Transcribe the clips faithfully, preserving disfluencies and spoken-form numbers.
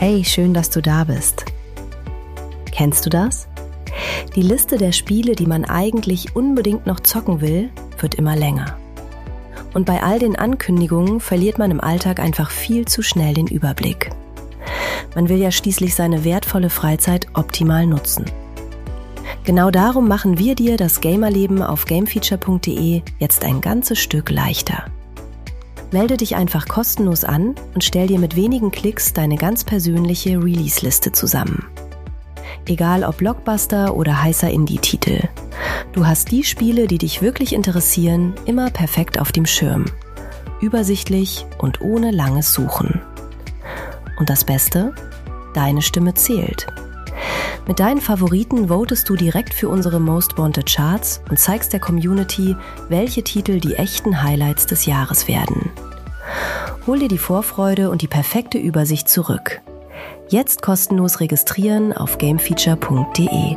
Hey, schön, dass du da bist. Kennst du das? Die Liste der Spiele, die man eigentlich unbedingt noch zocken will, wird immer länger. Und bei all den Ankündigungen verliert man im Alltag einfach viel zu schnell den Überblick. Man will ja schließlich seine wertvolle Freizeit optimal nutzen. Genau darum machen wir dir das Gamerleben auf gamefeature punkt de jetzt ein ganzes Stück leichter. Melde dich einfach kostenlos an und stell dir mit wenigen Klicks deine ganz persönliche Release-Liste zusammen. Egal ob Blockbuster oder heißer Indie-Titel. Du hast die Spiele, die dich wirklich interessieren, immer perfekt auf dem Schirm. Übersichtlich und ohne langes Suchen. Und das Beste? Deine Stimme zählt. Mit deinen Favoriten votest du direkt für unsere Most Wanted Charts und zeigst der Community, welche Titel die echten Highlights des Jahres werden. Hol dir die Vorfreude und die perfekte Übersicht zurück. Jetzt kostenlos registrieren auf gamefeature punkt de.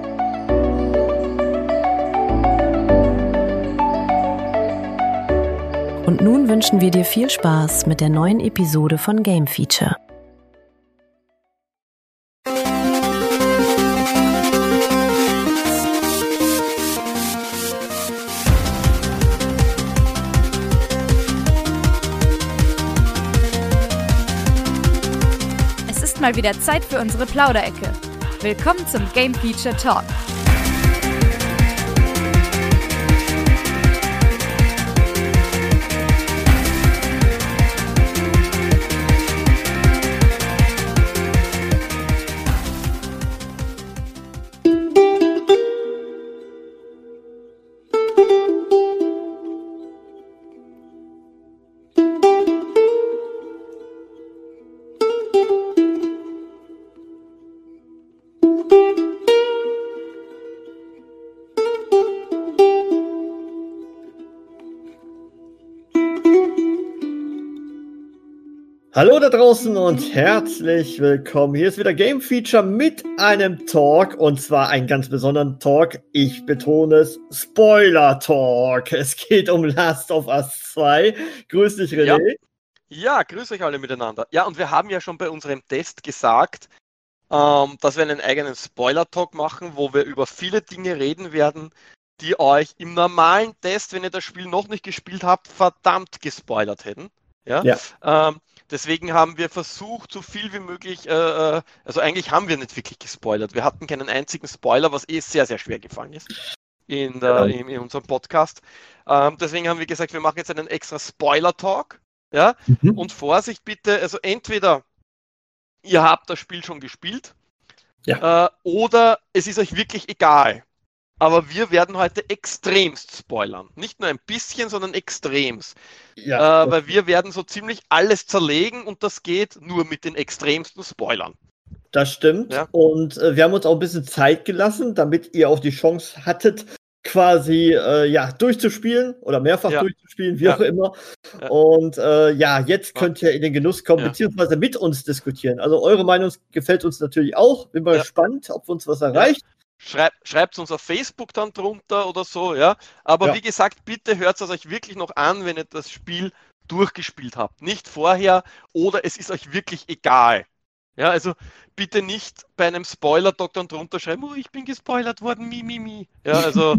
Und nun wünschen wir dir viel Spaß mit der neuen Episode von Game Feature. Mal wieder Zeit für unsere Plauderecke. Willkommen zum Game Feature Talk. Hallo da draußen und herzlich willkommen. Hier ist wieder Game Feature mit einem Talk und zwar einen ganz besonderen Talk. Ich betone es, Spoiler Talk. Es geht um Last of Us zwei. Grüß dich, René. Ja. ja, grüß euch alle miteinander. Ja, und wir haben ja schon bei unserem Test gesagt, ähm, dass wir einen eigenen Spoiler Talk machen, wo wir über viele Dinge reden werden, die euch im normalen Test, wenn ihr das Spiel noch nicht gespielt habt, verdammt gespoilert hätten. Ja. ja. Ähm, Deswegen haben wir versucht, so viel wie möglich, äh, also eigentlich haben wir nicht wirklich gespoilert. Wir hatten keinen einzigen Spoiler, was eh sehr, sehr schwer gefallen ist in, der, ja. in, in unserem Podcast. Ähm, deswegen haben wir gesagt, wir machen jetzt einen extra Spoiler-Talk. Ja? Mhm. Und Vorsicht bitte, also entweder ihr habt das Spiel schon gespielt ja. äh, oder es ist euch wirklich egal. Aber wir werden heute extremst spoilern. Nicht nur ein bisschen, sondern extremst. Ja, äh, weil wir werden so ziemlich alles zerlegen und das geht nur mit den extremsten Spoilern. Das stimmt. Ja. Und äh, wir haben uns auch ein bisschen Zeit gelassen, damit ihr auch die Chance hattet, quasi äh, ja, durchzuspielen oder mehrfach ja. durchzuspielen, wie ja. auch immer. Ja. Und äh, ja, jetzt könnt ihr in den Genuss kommen, ja. beziehungsweise mit uns diskutieren. Also eure Meinung gefällt uns natürlich auch. Bin mal ja. gespannt, ob uns was erreicht. Ja. Schreibt, schreibt uns auf Facebook dann drunter oder so, ja. Aber ja. wie gesagt, bitte hört es euch wirklich noch an, wenn ihr das Spiel durchgespielt habt. Nicht vorher oder es ist euch wirklich egal. Ja, also bitte nicht bei einem Spoiler-Talk dann drunter schreiben, oh, ich bin gespoilert worden, mi, mi, mi. Ja, also,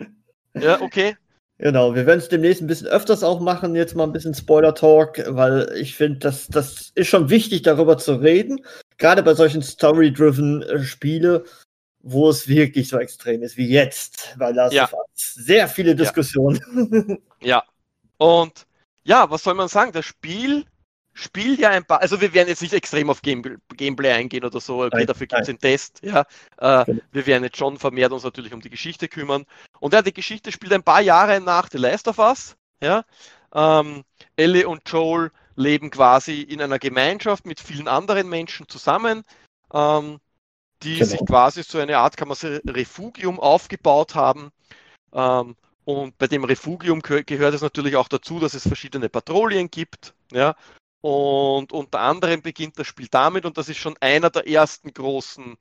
ja, okay. Genau, wir werden es demnächst ein bisschen öfters auch machen, jetzt mal ein bisschen Spoiler-Talk, weil ich finde, das, das ist schon wichtig, darüber zu reden. Gerade bei solchen Story-driven äh, Spiele, wo es wirklich so extrem ist wie jetzt, weil da ja. sehr viele Diskussionen. Ja. ja, und ja, was soll man sagen, das Spiel spielt ja ein paar, also wir werden jetzt nicht extrem auf Game, Gameplay eingehen oder so, okay, nein, dafür gibt es den Test, ja, äh, okay. Wir werden jetzt schon vermehrt uns natürlich um die Geschichte kümmern und ja, die Geschichte spielt ein paar Jahre nach The Last of Us, ja, ähm, Ellie und Joel leben quasi in einer Gemeinschaft mit vielen anderen Menschen zusammen, ähm, die genau. sich quasi so eine Art, kann man sagen, Refugium aufgebaut haben. Ähm, und bei dem Refugium gehör, gehört es natürlich auch dazu, dass es verschiedene Patrouillen gibt. Ja? Und unter anderem beginnt das Spiel damit, und das ist schon einer der ersten großen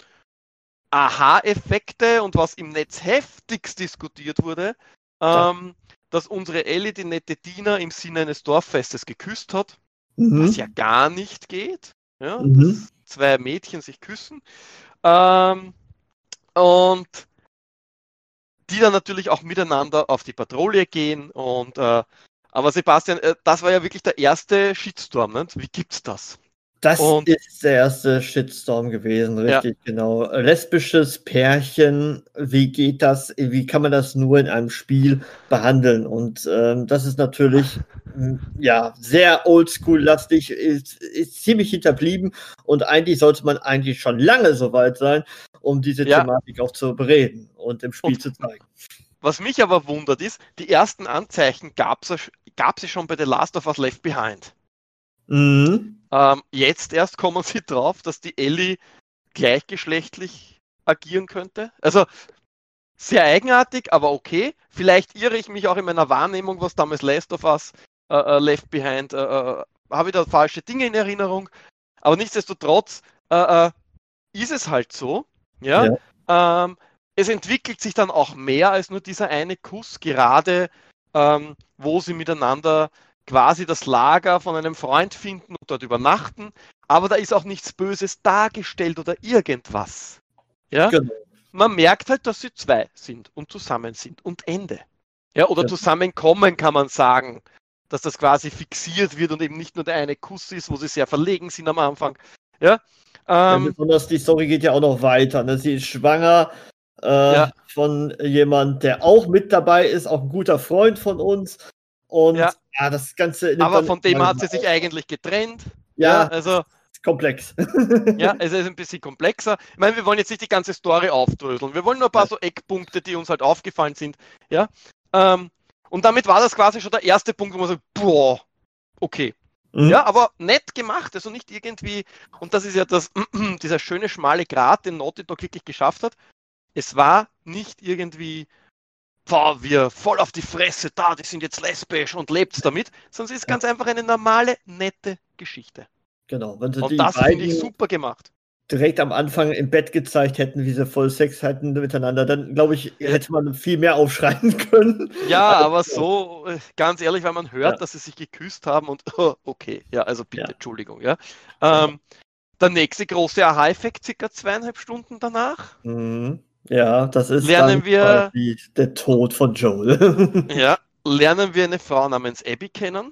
Aha-Effekte und was im Netz heftigst diskutiert wurde, ähm, dass unsere Ellie die nette Dina im Sinne eines Dorffestes geküsst hat, mhm. was ja gar nicht geht. Ja? Mhm. Das, zwei Mädchen sich küssen. Ähm, und die dann natürlich auch miteinander auf die Patrouille gehen. Und äh, aber Sebastian, äh, das war ja wirklich der erste Shitstorm, ne? Wie gibt's das? Das Und, ist der erste Shitstorm gewesen, richtig, ja. Genau. Lesbisches Pärchen, wie geht das, wie kann man das nur in einem Spiel behandeln? Und ähm, das ist natürlich ja sehr oldschool-lastig, ist, ist ziemlich hinterblieben und eigentlich sollte man eigentlich schon lange so weit sein, um diese ja. Thematik auch zu bereden und im Spiel und, zu zeigen. Was mich aber wundert ist, die ersten Anzeichen gab es gab es schon bei The Last of Us Left Behind. Mhm. Ähm, jetzt erst kommen sie drauf, dass die Ellie gleichgeschlechtlich agieren könnte. Also sehr eigenartig, aber okay. Vielleicht irre ich mich auch in meiner Wahrnehmung, was damals Last of Us äh, Left Behind, äh, äh, habe ich da falsche Dinge in Erinnerung. Aber nichtsdestotrotz äh, äh, ist es halt so. Ja. ja. Ähm, es entwickelt sich dann auch mehr als nur dieser eine Kuss, gerade ähm, wo sie miteinander quasi das Lager von einem Freund finden und dort übernachten, aber da ist auch nichts Böses dargestellt oder irgendwas. Ja? Genau. Man merkt halt, dass sie zwei sind und zusammen sind und Ende. Ja, oder ja. zusammenkommen kann man sagen, dass das quasi fixiert wird und eben nicht nur der eine Kuss ist, wo sie sehr verlegen sind am Anfang. Ja, ähm, ja besonders die Story geht ja auch noch weiter. Ne? Sie ist schwanger äh, ja. von jemand, der auch mit dabei ist, auch ein guter Freund von uns. Und ja, ja das Ganze. Aber von dem hat sie sich eigentlich getrennt. Ja, ja also komplex. Ja, es ist ein bisschen komplexer. Ich meine, wir wollen jetzt nicht die ganze Story aufdröseln. Wir wollen nur ein paar ja. so Eckpunkte, die uns halt aufgefallen sind. Ja, ähm, und damit war das quasi schon der erste Punkt, wo man sagt, boah, okay. Mhm. Ja, aber nett gemacht, also nicht irgendwie, und das ist ja das, dieser schöne schmale Grat, den Naughty Dog wirklich geschafft hat. Es war nicht irgendwie, boah, wir voll auf die Fresse, da, die sind jetzt lesbisch und lebt's damit, sondern es ist ganz einfach eine normale, nette Geschichte. Genau. Wenn sie und die das finde ich super gemacht. Direkt am Anfang im Bett gezeigt hätten, wie sie voll Sex hatten miteinander, dann glaube ich, hätte man viel mehr aufschreien können. Ja, also, aber so, ganz ehrlich, weil man hört, ja. dass sie sich geküsst haben und oh, okay, ja, also bitte, ja. Entschuldigung, ja. Ähm, ja. Der nächste große Aha-Effekt, circa zweieinhalb Stunden danach. Mhm. Ja, das ist lernen wir, der Tod von Joel. Ja, lernen wir eine Frau namens Abby kennen.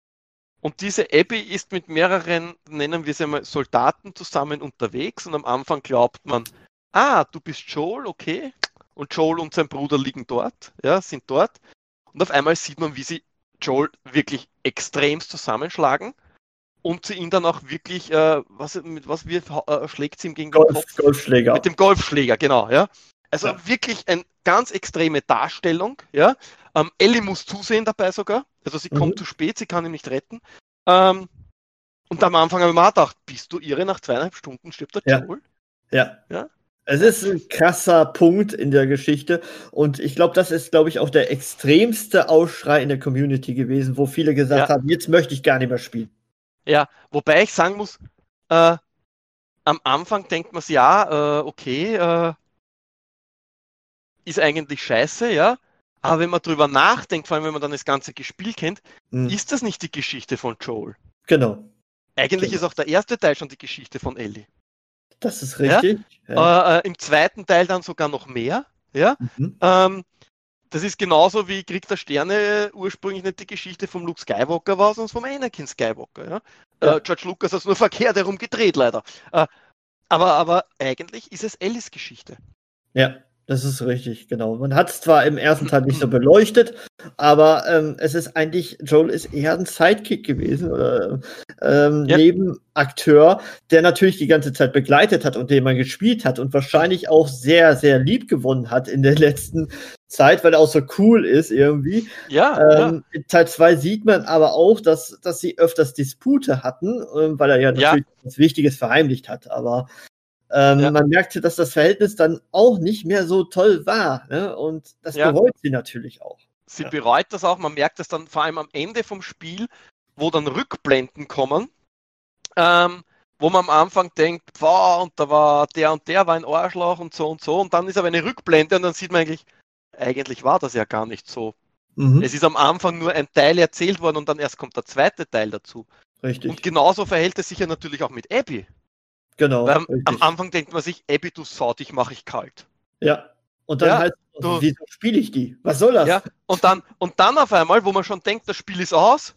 Und diese Abby ist mit mehreren, nennen wir sie mal, Soldaten zusammen unterwegs. Und am Anfang glaubt man, ah, du bist Joel, okay. Und Joel und sein Bruder liegen dort, ja, sind dort. Und auf einmal sieht man, wie sie Joel wirklich extremst zusammenschlagen. Und sie ihn dann auch wirklich, äh, was, mit was wir, äh, schlägt sie ihm gegen Golf, den Kopf? Golfschläger. Mit dem Golfschläger, genau, ja. Also ja. wirklich eine ganz extreme Darstellung, ja. Ähm, Ellie muss zusehen dabei sogar, also sie mhm. kommt zu spät, sie kann ihn nicht retten. Ähm, und am Anfang habe ich mir gedacht, bist du irre, nach zweieinhalb Stunden stirbt der ja. Joel? Ja. ja. Es ist ein krasser Punkt in der Geschichte und ich glaube, das ist, glaube ich, auch der extremste Aufschrei in der Community gewesen, wo viele gesagt ja. haben, jetzt möchte ich gar nicht mehr spielen. Ja, wobei ich sagen muss, äh, am Anfang denkt man sich, ja, äh, okay, äh, ist eigentlich scheiße, ja, aber wenn man drüber nachdenkt, vor allem wenn man dann das ganze Spiel kennt, mhm. ist das nicht die Geschichte von Joel. Genau. Eigentlich genau. ist auch der erste Teil schon die Geschichte von Ellie. Das ist richtig. Ja? Ja. Äh, Im zweiten Teil dann sogar noch mehr, ja. Mhm. Ähm, das ist genauso wie Krieg der Sterne ursprünglich nicht die Geschichte vom Luke Skywalker war, sondern vom Anakin Skywalker. Ja? Ja. Äh, George Lucas hat es nur verkehrt herum gedreht, leider. Äh, aber, aber eigentlich ist es Ellies Geschichte. Ja, das ist richtig, genau. Man hat es zwar im ersten Teil nicht so beleuchtet, aber ähm, es ist eigentlich, Joel ist eher ein Sidekick gewesen oder ähm, ja. Nebenakteur, der natürlich die ganze Zeit begleitet hat und den man gespielt hat und wahrscheinlich auch sehr, sehr lieb gewonnen hat in der letzten Zeit, weil er auch so cool ist irgendwie. Ja, ähm, ja. In Teil zwei sieht man aber auch, dass, dass sie öfters Dispute hatten, ähm, weil er ja natürlich ja. was Wichtiges verheimlicht hat, aber Ähm, ja. man merkte, dass das Verhältnis dann auch nicht mehr so toll war. Ne? Und das ja. bereut sie natürlich auch. Sie ja. bereut das auch. Man merkt das dann vor allem am Ende vom Spiel, wo dann Rückblenden kommen, ähm, wo man am Anfang denkt, boah, und da war der und der war ein Arschloch und so und so. Und dann ist aber eine Rückblende und dann sieht man eigentlich, eigentlich war das ja gar nicht so. Mhm. Es ist am Anfang nur ein Teil erzählt worden und dann erst kommt der zweite Teil dazu. Richtig. Und genauso verhält es sich ja natürlich auch mit Abby. Genau. Weil am Anfang denkt man sich, Abby, du Sau, dich mache ich kalt. Ja. Und dann ja, heißt du, wieso spiele ich die? Was soll das? Ja, und dann, und dann auf einmal, wo man schon denkt, das Spiel ist aus,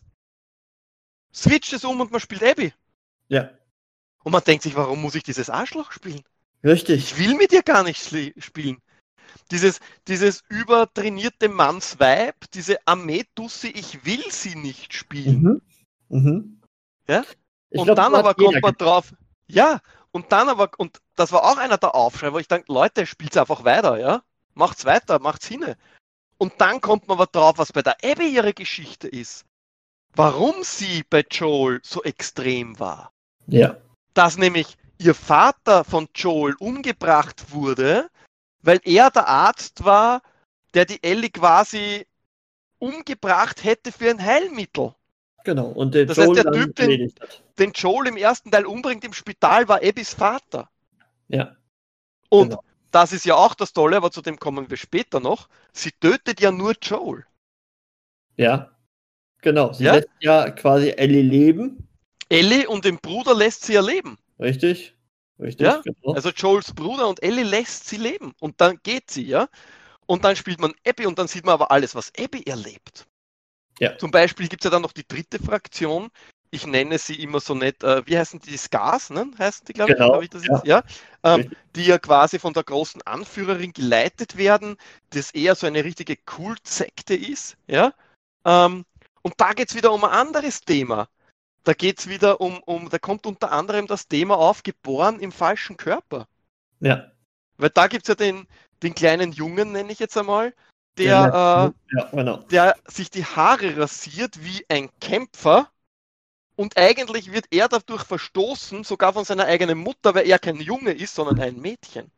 switcht es um und man spielt Abby. Ja. Und man denkt sich, warum muss ich dieses Arschloch spielen? Richtig. Ich will mit dir gar nicht spielen. Dieses, dieses übertrainierte Mannsweib, diese Armee-Tussi, ich will sie nicht spielen. Mhm. Mhm. Ja? Und glaub, dann aber kommt man drauf, ja, und dann aber, und das war auch einer der Aufschrei, wo ich denke, Leute, spielt's einfach weiter, ja? Macht's weiter, macht's hin. Und dann kommt man aber drauf, was bei der Abby ihre Geschichte ist. Warum sie bei Joel so extrem war. Ja. Dass nämlich ihr Vater von Joel umgebracht wurde, weil er der Arzt war, der die Ellie quasi umgebracht hätte für ein Heilmittel. Genau, und der das Joel heißt, der Typ, den, den Joel im ersten Teil umbringt im Spital, war Abbys Vater. Ja. Und genau. das ist ja auch das Tolle, aber zu dem kommen wir später noch. Sie tötet ja nur Joel. Ja, genau. Sie ja? lässt ja quasi Ellie leben. Ellie und den Bruder lässt sie ja leben. Richtig. Richtig. Ja? Genau. Also Joels Bruder und Ellie lässt sie leben. Und dann geht sie, ja. Und dann spielt man Abby und dann sieht man aber alles, was Abby erlebt. Ja. Zum Beispiel gibt es ja dann noch die dritte Fraktion. Ich nenne sie immer so nett, äh, wie heißen die, die Scars, ne? Heißen die, glaube genau. ich, das jetzt? Ja. ja? Ähm, die ja quasi von der großen Anführerin geleitet werden, das eher so eine richtige Kultsekte ist, ja. Ähm, und da geht es wieder um ein anderes Thema. Da geht es wieder um, um, da kommt unter anderem das Thema auf, geboren im falschen Körper. Ja. Weil da gibt es ja den, den kleinen Jungen, nenne ich jetzt einmal, der, ja, äh, ja, genau. der sich die Haare rasiert wie ein Kämpfer und eigentlich wird er dadurch verstoßen, sogar von seiner eigenen Mutter, weil er kein Junge ist, sondern ein Mädchen.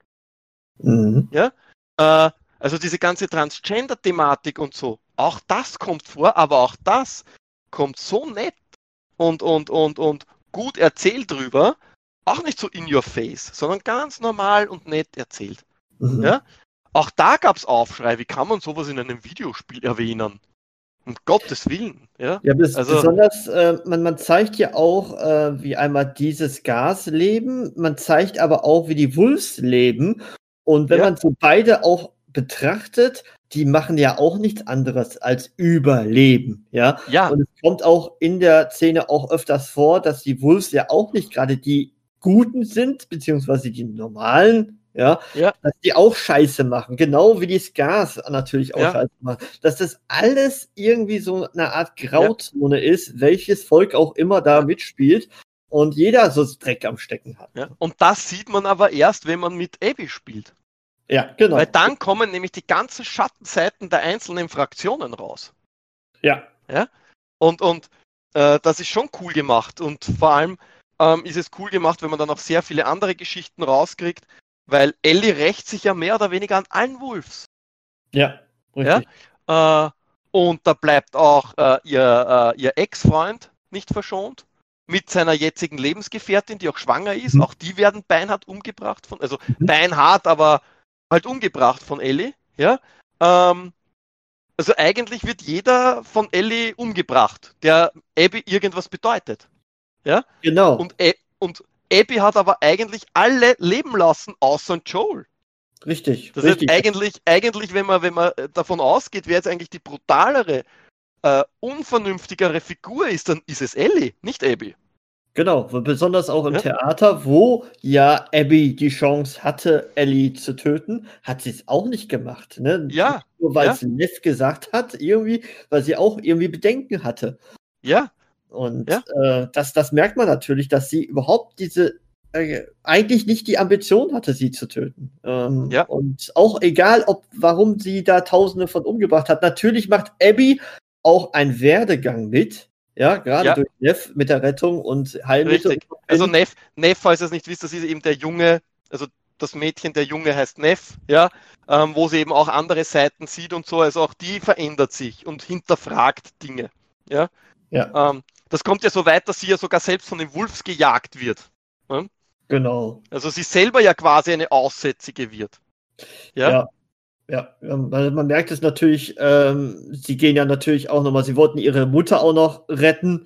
Mhm. Ja? Äh, also diese ganze Transgender-Thematik und so, auch das kommt vor, aber auch das kommt so nett und, und, und, und gut erzählt drüber, auch nicht so in your face, sondern ganz normal und nett erzählt. Mhm. Ja? Auch da gab es Aufschrei, wie kann man sowas in einem Videospiel erwähnen? Um Gottes Willen. Ja, ja bis, also, besonders, äh, man, man zeigt ja auch, äh, wie einmal dieses Gas leben, man zeigt aber auch, wie die Wolves leben. Und wenn ja. man so beide auch betrachtet, die machen ja auch nichts anderes als Überleben. Ja? ja. Und es kommt auch in der Szene auch öfters vor, dass die Wolves ja auch nicht gerade die Guten sind, beziehungsweise die normalen. Ja, ja, dass die auch Scheiße machen, genau wie die Scars natürlich auch ja. Scheiße machen. Dass das alles irgendwie so eine Art Grauzone ja. ist, welches Volk auch immer da ja. mitspielt und jeder so Dreck am Stecken hat. Ja. Und das sieht man aber erst, wenn man mit Abby spielt. Ja, genau. Weil dann kommen nämlich die ganzen Schattenseiten der einzelnen Fraktionen raus. Ja. Ja. Und, und äh, das ist schon cool gemacht und vor allem ähm, ist es cool gemacht, wenn man dann auch sehr viele andere Geschichten rauskriegt. Weil Ellie rächt sich ja mehr oder weniger an allen Wolves. Ja, richtig. Ja? Äh, und da bleibt auch äh, ihr, äh, ihr Ex-Freund nicht verschont. Mit seiner jetzigen Lebensgefährtin, die auch schwanger ist. Mhm. Auch die werden beinhart umgebracht von, also mhm. beinhart, aber halt umgebracht von Ellie. Ja? Ähm, also eigentlich wird jeder von Ellie umgebracht, der Abby irgendwas bedeutet. Ja? Genau. Und, und Abby hat aber eigentlich alle leben lassen, außer Joel. Richtig. Das richtig. heißt, eigentlich, eigentlich, wenn man, wenn man davon ausgeht, wer jetzt eigentlich die brutalere, äh, unvernünftigere Figur ist, dann ist es Ellie, nicht Abby. Genau, besonders auch im ja? Theater, wo ja Abby die Chance hatte, Ellie zu töten, hat sie es auch nicht gemacht. Ne? Ja. Nur weil ja. es Neff gesagt hat, irgendwie, weil sie auch irgendwie Bedenken hatte. Ja. Und ja. äh, das, das merkt man natürlich, dass sie überhaupt diese, äh, eigentlich nicht die Ambition hatte, sie zu töten. Ähm, ja. Und auch egal, ob warum sie da Tausende von umgebracht hat. Natürlich macht Abby auch einen Werdegang mit, ja, gerade ja. durch Neff mit der Rettung und Heilmittel. Richtig. Also Neff, Neff, falls ihr es nicht wisst, das ist eben der Junge, also das Mädchen, der Junge heißt Neff, ja, ähm, wo sie eben auch andere Seiten sieht und so, also auch die verändert sich und hinterfragt Dinge, ja. Ja. Ähm, das kommt ja so weit, dass sie ja sogar selbst von den Wolves gejagt wird. Ja? Genau. Also sie selber ja quasi eine Aussätzige wird. Ja. Ja, ja. Weil man merkt es natürlich, ähm, sie gehen ja natürlich auch nochmal, sie wollten ihre Mutter auch noch retten.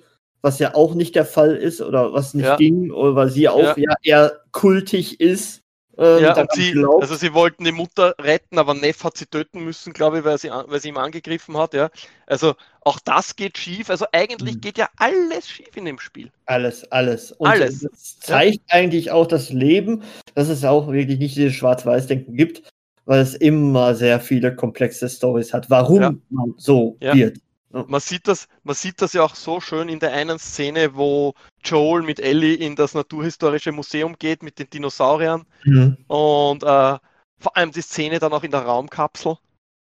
was ja auch nicht der Fall ist oder was nicht ja. ging, oder weil sie auch ja. ja eher kultig ist. Ähm, ja, und sie, also sie wollten die Mutter retten, aber Neff hat sie töten müssen, glaube ich, weil sie, weil sie ihn angegriffen hat. Ja. Also auch das geht schief. Also eigentlich mhm. geht ja alles schief in dem Spiel. Alles, alles. Und alles. das zeigt ja. eigentlich auch das Leben, dass es auch wirklich nicht dieses Schwarz-Weiß-Denken gibt, weil es immer sehr viele komplexe Storys hat, warum ja. man so ja. wird. Ja. Man sieht das, man sieht das ja auch so schön in der einen Szene, wo Joel mit Ellie in das Naturhistorische Museum geht mit den Dinosauriern mhm. und äh, vor allem die Szene dann auch in der Raumkapsel.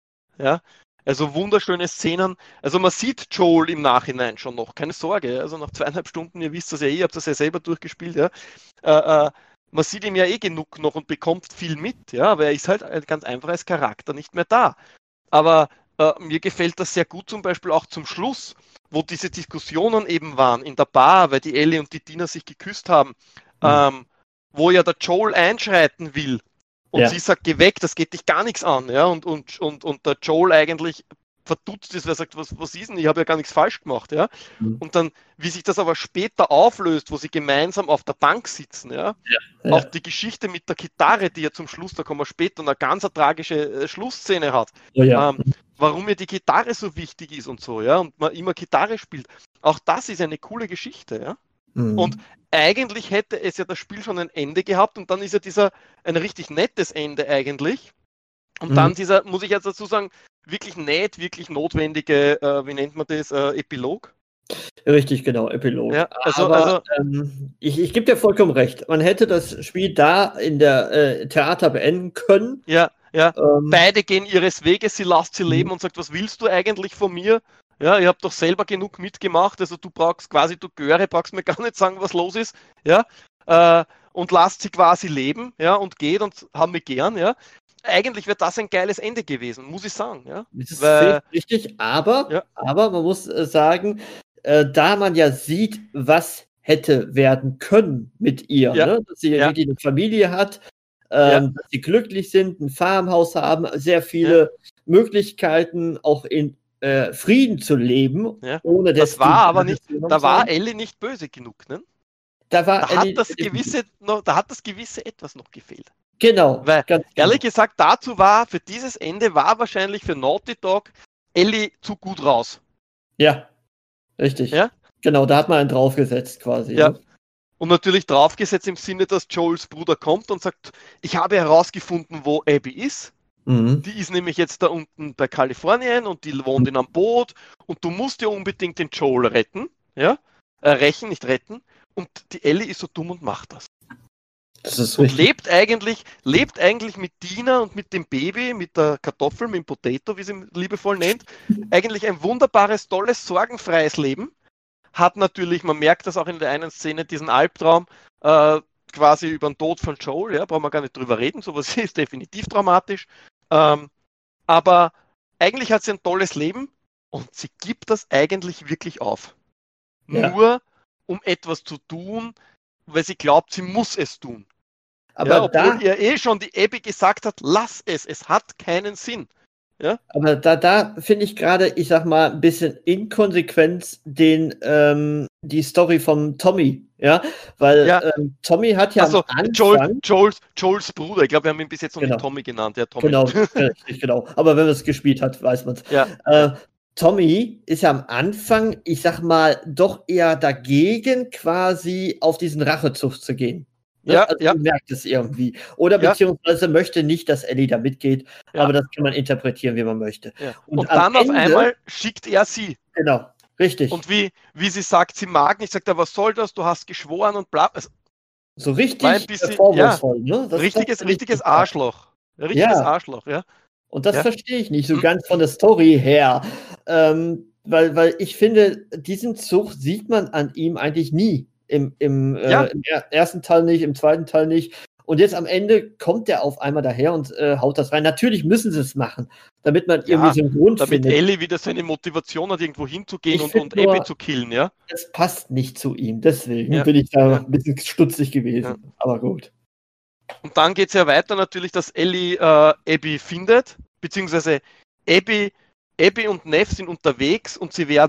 Ja, also wunderschöne Szenen. Also man sieht Joel im Nachhinein schon noch, keine Sorge. Also nach zweieinhalb Stunden, ihr wisst das ja eh, ihr habt das ja selber durchgespielt. Ja, äh, äh, man sieht ihm ja eh genug noch und bekommt viel mit. Ja, aber er ist halt ganz einfach als Charakter nicht mehr da. Aber Uh, mir gefällt das sehr gut zum Beispiel auch zum Schluss, wo diese Diskussionen eben waren in der Bar, weil die Ellie und die Dina sich geküsst haben, mhm. ähm, wo ja der Joel einschreiten will und ja. sie sagt, geh weg, das geht dich gar nichts an. Ja? Und, und, und, und der Joel eigentlich verdutzt ist, weil er sagt, was, was ist denn, ich habe ja gar nichts falsch gemacht. Ja? Mhm. Und dann, wie sich das aber später auflöst, wo sie gemeinsam auf der Bank sitzen, ja? Ja, ja. Auch die Geschichte mit der Gitarre, die ja zum Schluss, da kommen wir später, eine ganz tragische äh, Schlussszene hat, oh ja. ähm, warum mir die Gitarre so wichtig ist und so, ja, und man immer Gitarre spielt. Auch das ist eine coole Geschichte, ja. Mhm. Und eigentlich hätte es ja das Spiel schon ein Ende gehabt und dann ist ja dieser, ein richtig nettes Ende eigentlich. Und mhm. dann dieser, muss ich jetzt dazu sagen, wirklich nett, wirklich notwendige, äh, wie nennt man das, äh, Epilog? Richtig, genau, Epilog. Ja, also, Aber also, ähm, ich, ich gebe dir vollkommen recht. Man hätte das Spiel da in der äh, Theater beenden können. Ja, ja. Ähm, Beide gehen ihres Weges, sie lässt sie leben und sagt, was willst du eigentlich von mir? Ja, ihr habt doch selber genug mitgemacht, also du brauchst quasi, du Göre, brauchst mir gar nicht sagen, was los ist. Ja, äh, und lasst sie quasi leben, ja, und geht und haben wir gern, ja. Eigentlich wäre das ein geiles Ende gewesen, muss ich sagen. Ja? Das ist Weil, richtig, aber, ja. aber man muss äh, sagen, äh, da man ja sieht, was hätte werden können mit ihr, ja. ne? Dass sie ja. wirklich eine Familie hat, ähm, ja. dass sie glücklich sind, ein Farmhaus haben, sehr viele ja. Möglichkeiten, auch in äh, Frieden zu leben. Ja. Ohne das war aber nicht, da war sein. Ellie nicht böse genug, ne? Da, war da, Ellie, hat das gewisse noch, da hat das gewisse etwas noch gefehlt. Genau. Weil, ganz ehrlich genau. gesagt, dazu war, für dieses Ende war wahrscheinlich für Naughty Dog Ellie zu gut raus. Ja, richtig. Ja? Genau, da hat man einen draufgesetzt quasi. Ja. Ne? Und natürlich draufgesetzt im Sinne, dass Joels Bruder kommt und sagt, ich habe herausgefunden, wo Abby ist. Mhm. Die ist nämlich jetzt da unten bei Kalifornien und die wohnt mhm. in einem Boot und du musst ja unbedingt den Joel retten. Ja? Äh, rächen, nicht retten. Und die Ellie ist so dumm und macht das. Das ist und lebt eigentlich, lebt eigentlich mit Dina und mit dem Baby, mit der Kartoffel, mit dem Potato, wie sie ihn liebevoll nennt, eigentlich ein wunderbares, tolles, sorgenfreies Leben. Hat natürlich, man merkt das auch in der einen Szene, diesen Albtraum äh, quasi über den Tod von Joel, ja, brauchen wir gar nicht drüber reden, sowas ist definitiv traumatisch. Ähm, aber eigentlich hat sie ein tolles Leben und sie gibt das eigentlich wirklich auf. Ja. Nur um etwas zu tun, weil sie glaubt, sie muss es tun. Aber ja, obwohl da, ihr eh schon die Abby gesagt hat, lass es, es hat keinen Sinn. Ja? Aber da, da finde ich gerade, ich sag mal, ein bisschen Inkonsequenz den, ähm, die Story von Tommy, ja, weil ja. Ähm, Tommy hat ja also, am Anfang... Joel, Joels, Joels Bruder, ich glaube, wir haben ihn bis jetzt noch genau. nicht Tommy genannt. Ja, Tommy. Genau, richtig, genau. Aber wenn man es gespielt hat, weiß man es. Ja. Äh, Tommy ist ja am Anfang, ich sag mal, doch eher dagegen, quasi auf diesen Rachezug zu gehen. Ne? Ja, also ja. du merkst es irgendwie. Oder ja. beziehungsweise möchte nicht, dass Ellie da mitgeht, ja. aber das kann man interpretieren, wie man möchte. Ja. Und, Und dann Ende, auf einmal schickt er sie. Genau, richtig. Und wie, wie sie sagt, sie mag nicht, sagt er, was soll das, du hast geschworen und bla. Also, so richtig ein bisschen, vorwurfsvoll, ja. ne? Das richtiges, richtiges Arschloch. Richtiges ja. Arschloch, ja. Und das ja. verstehe ich nicht so ganz von der Story her. Ähm, weil, weil ich finde, diesen Zug sieht man an ihm eigentlich nie. Im, im, ja. äh, im ersten Teil nicht, im zweiten Teil nicht. Und jetzt am Ende kommt der auf einmal daher und äh, haut das rein. Natürlich müssen sie es machen, damit man ja, irgendwie so einen Grund damit findet. Ellie wieder seine Motivation hat, irgendwo hinzugehen und, und Abby zu killen, ja? Das passt nicht zu ihm. Deswegen ja. bin ich da ja. ein bisschen stutzig gewesen. Ja. Aber gut. Und dann geht es ja weiter natürlich, dass Ellie äh, Abby findet, beziehungsweise Abby, Abby und Neff sind unterwegs und sie werden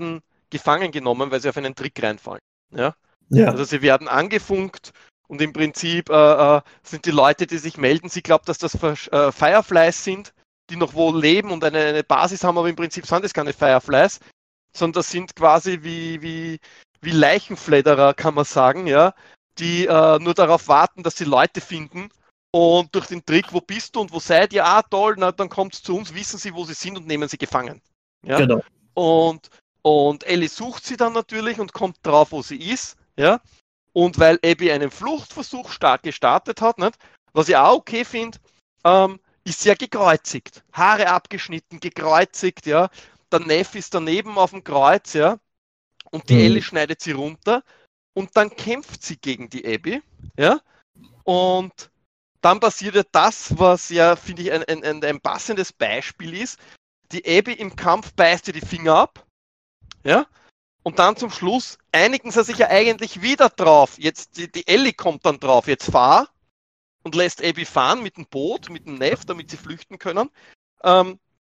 gefangen genommen, weil sie auf einen Trick reinfallen. Ja? Ja. Also sie werden angefunkt und im Prinzip äh, äh, sind die Leute, die sich melden, sie glauben, dass das äh, Fireflies sind, die noch wohl leben und eine, eine Basis haben, aber im Prinzip sind das keine Fireflies, sondern das sind quasi wie, wie, wie Leichenfledderer, kann man sagen, ja, die äh, nur darauf warten, dass sie Leute finden und durch den Trick, wo bist du und wo seid ihr? Ah, toll, na, dann kommt es zu uns, wissen sie, wo sie sind und nehmen sie gefangen. Ja? Genau. Und, und Ellie sucht sie dann natürlich und kommt drauf, wo sie ist, ja. Und weil Abby einen Fluchtversuch stark gestartet hat, nicht? Was ich auch okay finde, ähm, ist sie ja gekreuzigt. Haare abgeschnitten, gekreuzigt, ja. Der Neff ist daneben auf dem Kreuz, ja. Und die Mhm. Ellie schneidet sie runter und dann kämpft sie gegen die Abby, ja. Und dann passiert ja das, was ja, finde ich, ein, ein, ein, ein passendes Beispiel ist. Die Abby im Kampf beißt ihr die Finger ab, ja. Und dann zum Schluss einigen sie sich ja eigentlich wieder drauf. Jetzt, die, die Ellie kommt dann drauf, jetzt fahr und lässt Abby fahren mit dem Boot, mit dem Neff, damit sie flüchten können. Ähm,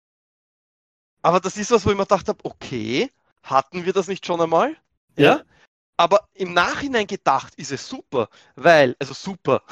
aber das ist was, wo ich mir gedacht habe, okay, hatten wir das nicht schon einmal? Ja. Ja. Aber im Nachhinein gedacht ist es super, weil, also super,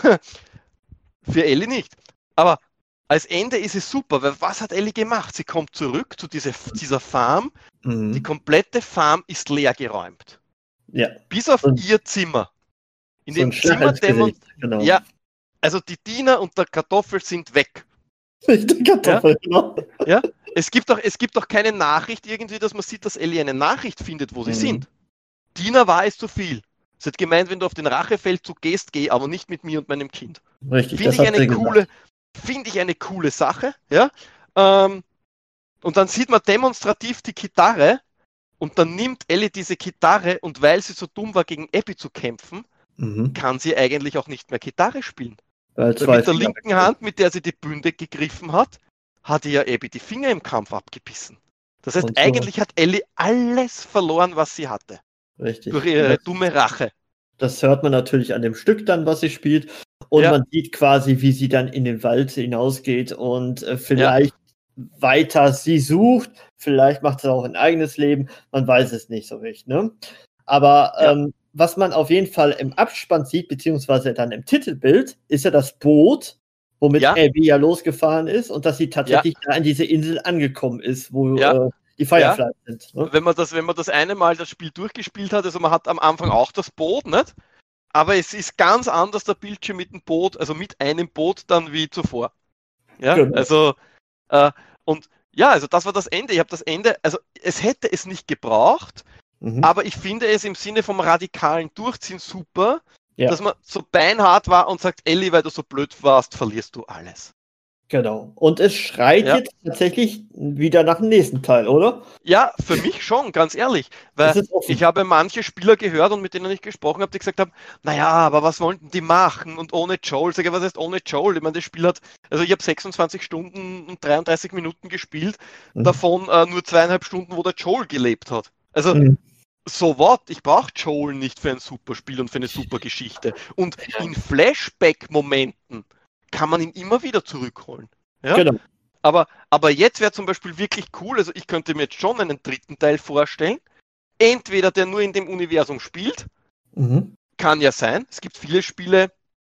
für Ellie nicht, aber als Ende ist es super, weil was hat Ellie gemacht? Sie kommt zurück zu diese, dieser Farm. Mhm. Die komplette Farm ist leer geräumt. Ja. Bis auf Und ihr Zimmer. In so dem ein Schlag Zimmer ins dämmern. Gesicht, genau. Ja, also die Diener und der Kartoffel sind weg. Die Kartoffel, genau. Ja? Es gibt auch, es gibt auch keine Nachricht irgendwie, dass man sieht, dass Ellie eine Nachricht findet, wo sie Mhm. sind. Diener war es zu viel. Sie hat gemeint, wenn du auf den Rachefeldzug gehst, geh, aber nicht mit mir und meinem Kind. Richtig, Finde das ich hat eine sie coole, gesagt. finde ich eine coole Sache. Ja? Ähm, und dann sieht man demonstrativ die Gitarre und dann nimmt Ellie diese Gitarre und weil sie so dumm war, gegen Abby zu kämpfen, Mhm. kann sie eigentlich auch nicht mehr Gitarre spielen. Weil Weil zwei mit der Finger linken weg Hand, mit der sie die Bünde gegriffen hat, hat ihr ja Abby die Finger im Kampf abgebissen. Das heißt, Und so. eigentlich hat Ellie alles verloren, was sie hatte. sind. Richtig. Durch ihre Das, dumme Rache. das hört man natürlich an dem Stück dann, was sie spielt. Und Ja. man sieht quasi, wie sie dann in den Wald hinausgeht und äh, vielleicht weiter sie sucht. Vielleicht macht sie auch ein eigenes Leben. Man weiß es nicht so richtig. Ne? Aber Ja. ähm, was man auf jeden Fall im Abspann sieht, beziehungsweise dann im Titelbild, ist ja das Boot, womit Ja. Abby ja losgefahren ist und dass sie tatsächlich da an diese Insel angekommen ist, wo Ja. äh, die Fireflies sind. Ne? Wenn man das, wenn man das eine Mal das Spiel durchgespielt hat, also man hat am Anfang auch das Boot, nicht? Aber es ist ganz anders der Bildschirm mit dem Boot, also mit einem Boot dann wie zuvor. Ja, Genau. also äh, und ja, also das war das Ende. Ich habe das Ende, also es hätte es nicht gebraucht, Mhm. aber ich finde es im Sinne vom radikalen Durchziehen super, Ja. dass man so beinhart war und sagt, Ellie, weil du so blöd warst, verlierst du alles. Genau. Und es schreit Ja. jetzt tatsächlich wieder nach dem nächsten Teil, oder? Ja, für mich schon, ganz ehrlich. Das Weil ist offen. ich habe manche Spieler gehört und mit denen ich gesprochen habe, die gesagt haben, naja, aber was wollten die machen? Und ohne Joel, sag ich, was heißt ohne Joel? Ich meine, das Spiel hat, also ich habe sechsundzwanzig Stunden und dreiunddreißig Minuten gespielt, Mhm. davon äh, nur zweieinhalb Stunden, wo der Joel gelebt hat. Also, Mhm. so what? Ich brauche Joel nicht für ein super Spiel und für eine super Geschichte. Und in Flashback-Momenten kann man ihn immer wieder zurückholen. Ja? Genau. Aber, aber jetzt wäre zum Beispiel wirklich cool, also ich könnte mir jetzt schon einen dritten Teil vorstellen. Entweder der nur in dem Universum spielt, Mhm. kann ja sein. Es gibt viele Spiele,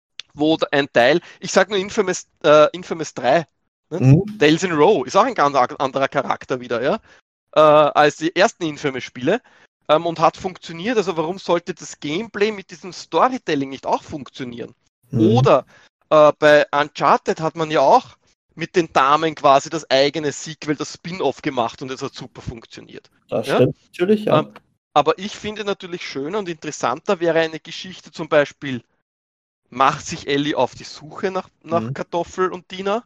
wo ein Teil, ich sage nur Infamous, äh, Infamous drei, ne? Mhm. Tales in Row, ist auch ein ganz anderer Charakter wieder, ja, äh, als die ersten Infamous-Spiele ähm, und hat funktioniert. Also warum sollte das Gameplay mit diesem Storytelling nicht auch funktionieren? Mhm. Oder äh, bei Uncharted hat man ja auch mit den Damen quasi das eigene Sequel, das Spin-off gemacht und es hat super funktioniert. Das Ja? stimmt natürlich, ja. Ähm, aber ich finde natürlich schöner und interessanter wäre eine Geschichte zum Beispiel, macht sich Ellie auf die Suche nach, nach Mhm. Kartoffel und Dina?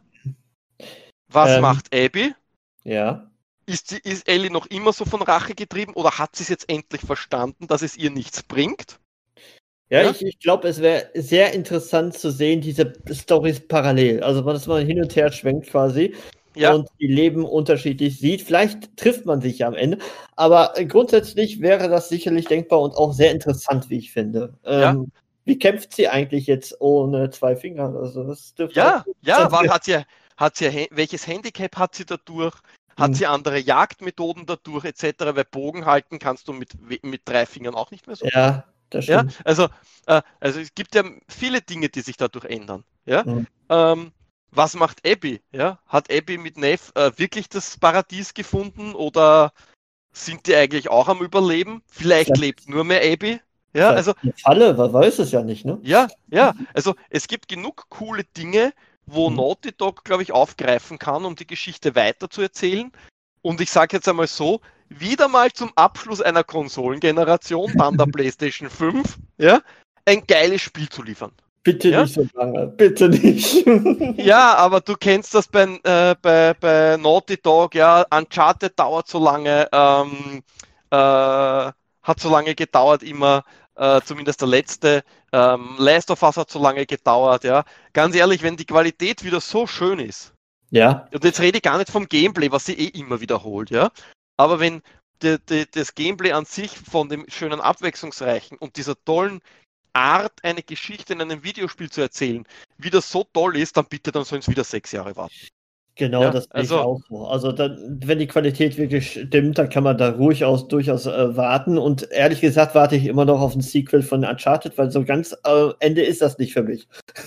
Was Ähm. macht Abby? Ja. Ist, sie, ist Ellie noch immer so von Rache getrieben oder hat sie es jetzt endlich verstanden, dass es ihr nichts bringt? Ja, Ja? ich, ich glaube, es wäre sehr interessant zu sehen, diese Storys parallel. Also, dass man hin und her schwenkt quasi Ja, und die Leben unterschiedlich sieht. Vielleicht trifft man sich ja am Ende. Aber äh, grundsätzlich wäre das sicherlich denkbar und auch sehr interessant, wie ich finde. Ja. Ähm, Wie kämpft sie eigentlich jetzt ohne zwei Finger? Also, das dürfte ja, auch ja, interessant war, sein. hat sie, hat sie, welches Handicap hat sie dadurch? Hat Mhm. sie andere Jagdmethoden dadurch et cetera? Weil Bogen halten kannst du mit, mit drei Fingern auch nicht mehr so. Ja, das Ja, stimmt. also, äh, also es gibt ja viele Dinge, die sich dadurch ändern. Ja? Mhm. Ähm, was macht Abby? Ja? Hat Abby mit Neff äh, wirklich das Paradies gefunden oder sind die eigentlich auch am Überleben? Vielleicht Vielleicht- lebt nur mehr Abby. Ja, Vielleicht also eine Falle, man weiß es ja nicht, ne? ja, ja, also es gibt genug coole Dinge, wo Mhm. Naughty Dog, glaube ich, aufgreifen kann, um die Geschichte weiter zu erzählen. Und ich sage jetzt einmal so, wieder mal zum Abschluss einer Konsolengeneration, dann der PlayStation fünf, ja, ein geiles Spiel zu liefern. Bitte Ja? nicht so lange, bitte nicht. Ja, aber du kennst das bei, äh, bei, bei Naughty Dog, ja, Uncharted dauert so lange, ähm, äh, hat so lange gedauert immer, äh, zumindest der letzte, ähm, Last of Us hat so lange gedauert, ja. Ganz ehrlich, wenn die Qualität wieder so schön ist, Ja, und jetzt rede ich gar nicht vom Gameplay, was sie eh immer wiederholt, ja, aber wenn die, die, das Gameplay an sich von dem schönen Abwechslungsreichen und dieser tollen Art, eine Geschichte in einem Videospiel zu erzählen, wie das so toll ist, dann bitte, dann sollen es wieder sechs Jahre warten. genau, Ja, das sehe ich also- auch so. Also dann, wenn die Qualität wirklich stimmt, dann kann man da ruhig aus, durchaus äh, warten. Und ehrlich gesagt warte ich immer noch auf ein Sequel von Uncharted, weil so ganz äh, Ende ist das nicht für mich.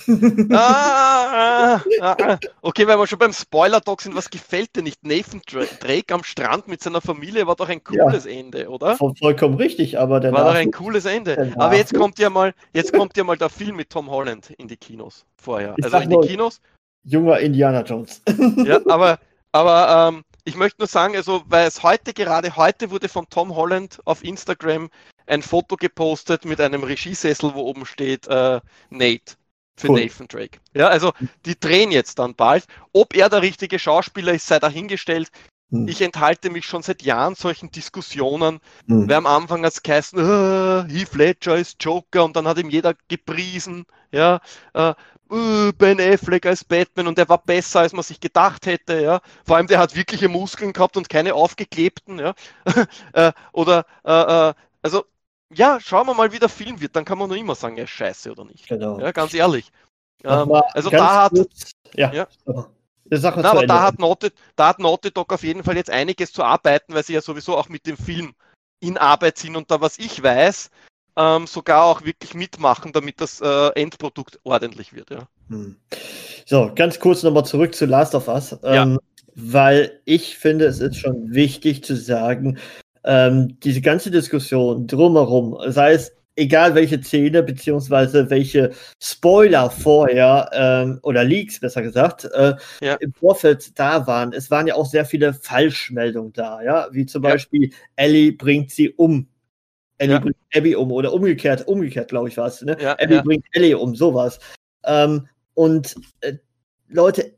Ah, ah, ah, ah. Okay, weil wir schon beim Spoiler-Talk sind, was gefällt dir nicht? Nathan Dra- Drake am Strand mit seiner Familie war doch ein Ja. cooles Ende, oder? Voll, vollkommen richtig, aber der War doch ein Nachwuchs- cooles Ende. der Aber jetzt Nachwuchs- kommt ja mal, jetzt kommt ja mal der Film mit Tom Holland in die Kinos vorher. Ich Also sag in die nur- Kinos. junger Indiana Jones. Ja, aber, aber ähm, ich möchte nur sagen, also, weil es heute, gerade heute wurde von Tom Holland auf Instagram ein Foto gepostet mit einem Regiesessel, wo oben steht äh, Nate für Cool. Nathan Drake. Ja, also die drehen jetzt dann bald. Ob er der richtige Schauspieler ist, sei dahingestellt. Hm. Ich enthalte mich schon seit Jahren solchen Diskussionen. Hm. Wer am Anfang hat es geheißen, äh, Heath Ledger ist Joker und dann hat ihm jeder gepriesen. Ja, äh, äh, Ben Affleck als Batman und der war besser, als man sich gedacht hätte. Ja, vor allem der hat wirkliche Muskeln gehabt und keine aufgeklebten. Ja, äh, oder äh, äh, also ja, schauen wir mal, wie der Film wird. Dann kann man nur immer sagen, er ist scheiße oder nicht. Genau. Ja, ganz ehrlich. Noch Ähm, mal also ganz da hat kurz- ja, ja. aber- das Sache Na, zu aber Ende. da hat, Naughty, da hat Naughty Dog auf jeden Fall jetzt einiges zu arbeiten, weil sie ja sowieso auch mit dem Film in Arbeit sind und da, was ich weiß, ähm, sogar auch wirklich mitmachen, damit das äh, Endprodukt ordentlich wird. Ja. Hm. So, ganz kurz nochmal zurück zu Last of Us, Ja. ähm, weil ich finde, es ist schon wichtig zu sagen, ähm, diese ganze Diskussion drumherum, sei es egal welche Szene beziehungsweise welche Spoiler vorher ähm, oder Leaks besser gesagt äh, Ja. im Vorfeld da waren, es waren ja auch sehr viele Falschmeldungen da, ja, wie zum Ja. Beispiel Ellie bringt sie um. Ellie Ja. bringt Abby um oder umgekehrt, umgekehrt glaube ich war es, ne? Ja, Abby ja. bringt Ellie um, sowas. Ähm, und äh, Leute,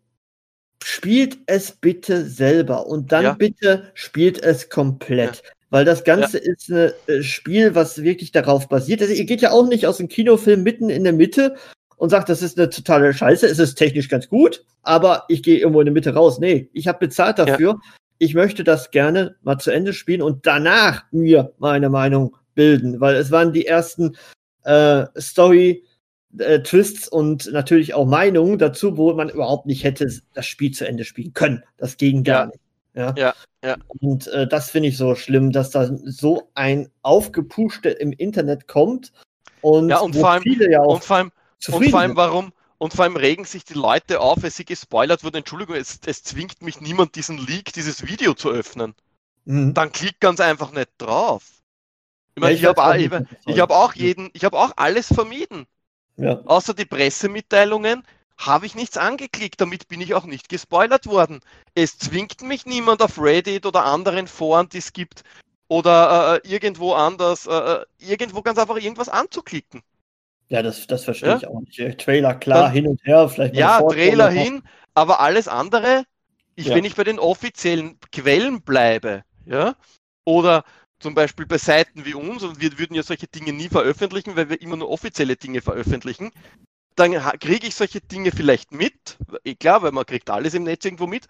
spielt es bitte selber und dann Ja. bitte spielt es komplett. Weil das Ganze ist ein äh, Spiel, was wirklich darauf basiert. Also, ihr geht ja auch nicht aus dem Kinofilm mitten in der Mitte und sagt, das ist eine totale Scheiße. Es ist technisch ganz gut, aber ich gehe irgendwo in der Mitte raus. Nee, ich habe bezahlt dafür. Ich möchte das gerne mal zu Ende spielen und danach mir meine Meinung bilden, weil es waren die ersten äh, Story äh, Twists und natürlich auch Meinungen dazu, wo man überhaupt nicht hätte das Spiel zu Ende spielen können. Das ging gar Ja. nicht. Ja. Ja, ja. Und äh, das finde ich so schlimm, dass da so ein Aufgepuschte im Internet kommt und, Ja, und wo vor allem- viele ja auch Und vor allem, und zufrieden vor allem sind. warum? Und vor allem regen sich die Leute auf, weil sie gespoilert wurden. Entschuldigung, es, es zwingt mich niemand, diesen Leak, dieses Video zu öffnen. Mhm. Dann klick ganz einfach nicht drauf. Ich Ja, meine, ich ich habe weiß auch auch, nicht, ich, was das ich soll. hab auch jeden, ich habe auch alles vermieden. Ja. Außer die Pressemitteilungen habe ich nichts angeklickt, damit bin ich auch nicht gespoilert worden. Es zwingt mich niemand auf Reddit oder anderen Foren, die es gibt, oder äh, irgendwo anders, äh, irgendwo ganz einfach irgendwas anzuklicken. Ja, das, das verstehe Ja? ich auch nicht. Äh, Trailer, klar, Dann- hin und her, vielleicht mal Ja, eine Vorschau Trailer noch. hin, aber alles andere, ich, Ja. wenn ich bei den offiziellen Quellen bleibe, ja, oder zum Beispiel bei Seiten wie uns, und wir würden ja solche Dinge nie veröffentlichen, weil wir immer nur offizielle Dinge veröffentlichen, dann ha- kriege ich solche Dinge vielleicht mit, eh klar, weil man kriegt alles im Netz irgendwo mit,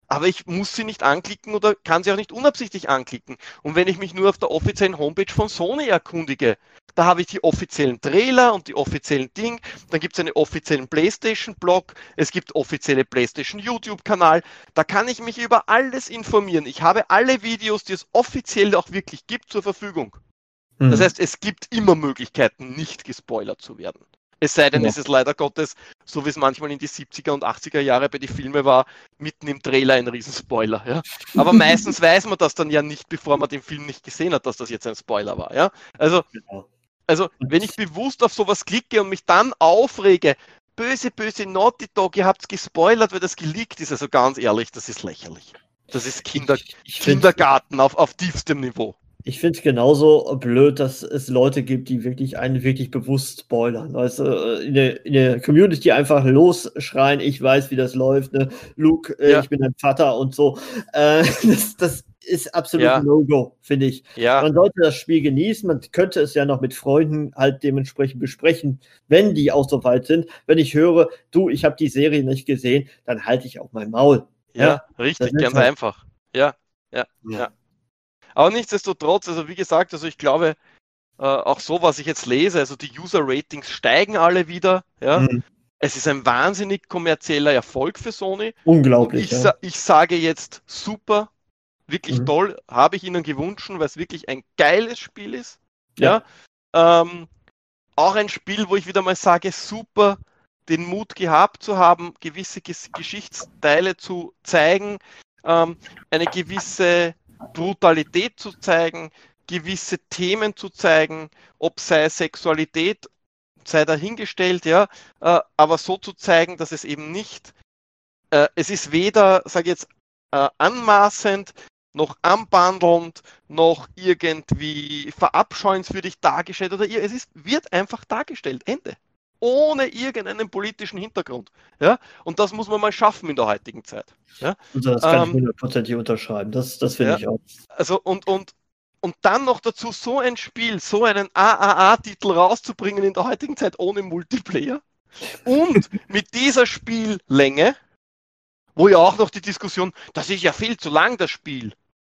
aber ich muss sie nicht anklicken oder kann sie auch nicht unabsichtlich anklicken. Und wenn ich mich nur auf der offiziellen Homepage von Sony erkundige, da habe ich die offiziellen Trailer und die offiziellen Dinge, dann gibt es einen offiziellen PlayStation-Blog, es gibt offizielle PlayStation-YouTube-Kanal, da kann ich mich über alles informieren. Ich habe alle Videos, die es offiziell auch wirklich gibt, zur Verfügung. Hm. Das heißt, es gibt immer Möglichkeiten, nicht gespoilert zu werden. Es sei denn, ja. es ist leider Gottes, so wie es manchmal in die siebziger und achtziger Jahre bei den Filmen war, mitten im Trailer ein Riesenspoiler. Ja? Aber meistens weiß man das dann ja nicht, bevor man den Film nicht gesehen hat, dass das jetzt ein Spoiler war. Ja? Also, genau. also, wenn ich bewusst auf sowas klicke und mich dann aufrege, böse, böse Naughty Dog, ihr habt's gespoilert, weil das geleakt ist, also ganz ehrlich, das ist lächerlich. Das ist Kinder, ich, ich Kindergarten auf, auf tiefstem Niveau. Ich finde es genauso blöd, dass es Leute gibt, die wirklich einen wirklich bewusst spoilern. Weißt du, in der, in der Community einfach losschreien, ich weiß, wie das läuft, ne? Luke, äh, ja. ich bin dein Vater und so. Äh, das, das ist absolut ja. ein No-Go, finde ich. Ja. Man sollte das Spiel genießen, man könnte es ja noch mit Freunden halt dementsprechend besprechen, wenn die auch so weit sind. Wenn ich höre, du, ich habe die Serie nicht gesehen, dann halte ich auch mein Maul. Ja, ja? richtig, ganz halt einfach. Ja, ja, ja. ja. Aber nichtsdestotrotz, also wie gesagt, also ich glaube, äh, auch so, was ich jetzt lese, also die User-Ratings steigen alle wieder. Ja? Mhm. Es ist ein wahnsinnig kommerzieller Erfolg für Sony. Unglaublich. Ich, ja. ich sage jetzt super, wirklich mhm. toll, habe ich Ihnen gewünscht, weil es wirklich ein geiles Spiel ist. Ja. ja? Ähm, auch ein Spiel, wo ich wieder mal sage, super, den Mut gehabt zu haben, gewisse Ges- Geschichtsteile zu zeigen, ähm, eine gewisse Brutalität zu zeigen, gewisse Themen zu zeigen, ob sei Sexualität, sei dahingestellt, ja, äh, aber so zu zeigen, dass es eben nicht, äh, es ist weder, sage ich jetzt, äh, anmaßend, noch anbandelnd, noch irgendwie verabscheuenswürdig dargestellt, oder es ist, wird einfach dargestellt, Ende. Ohne irgendeinen politischen Hintergrund. Ja? Und das muss man mal schaffen in der heutigen Zeit. Ja? Also das kann ähm, ich hundertprozentig unterschreiben. Das, das finde ja, ich auch. Also und, und, und dann noch dazu so ein Spiel, so einen A A A-Titel rauszubringen in der heutigen Zeit ohne Multiplayer und mit dieser Spiellänge, wo ja auch noch die Diskussion, das ist ja viel zu lang, das Spiel.